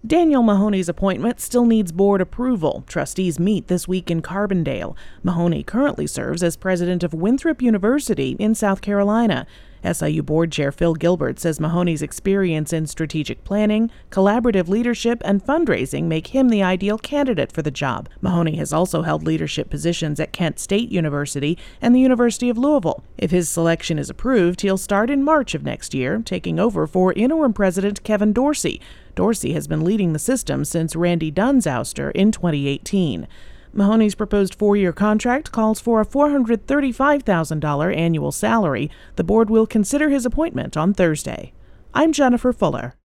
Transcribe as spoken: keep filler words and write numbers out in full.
Daniel Mahoney's appointment still needs board approval. Trustees meet this week in Carbondale. Mahoney currently serves as president of Winthrop University in South Carolina. S I U Board Chair Phil Gilbert says Mahoney's experience in strategic planning, collaborative leadership, and fundraising make him the ideal candidate for the job. Mahoney has also held leadership positions at Kent State University and the University of Louisville. If his selection is approved, he'll start in March of next year, taking over for interim president Kevin Dorsey. Dorsey has been leading the system since Randy Dunn's ouster in twenty eighteen. Mahoney's proposed four-year contract calls for a four hundred thirty-five thousand dollars annual salary. The board will consider his appointment on Thursday. I'm Jennifer Fuller.